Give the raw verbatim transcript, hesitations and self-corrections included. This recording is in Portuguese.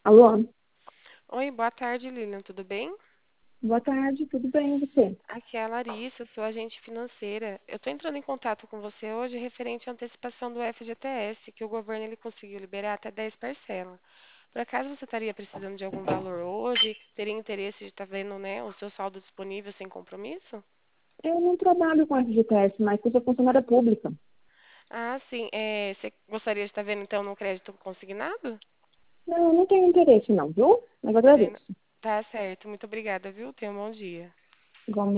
Alô? Oi, boa tarde, Lilian, tudo bem? Boa tarde, tudo bem, e você? Aqui é a Larissa, sou agente financeira. Eu estou entrando em contato com você hoje referente à antecipação do F G T S, que o governo ele conseguiu liberar até dez parcelas. Por acaso você estaria precisando de algum valor hoje? Teria interesse de estar vendo, né, o seu saldo disponível sem compromisso? Eu não trabalho com F G T S, mas eu sou funcionária pública. Ah, sim. É, você gostaria de estar vendo então no crédito consignado? Não, eu não tenho interesse não, viu? Mas Tem- agradeço. Tá certo, muito obrigada, viu? Tenha um bom dia. Igualmente.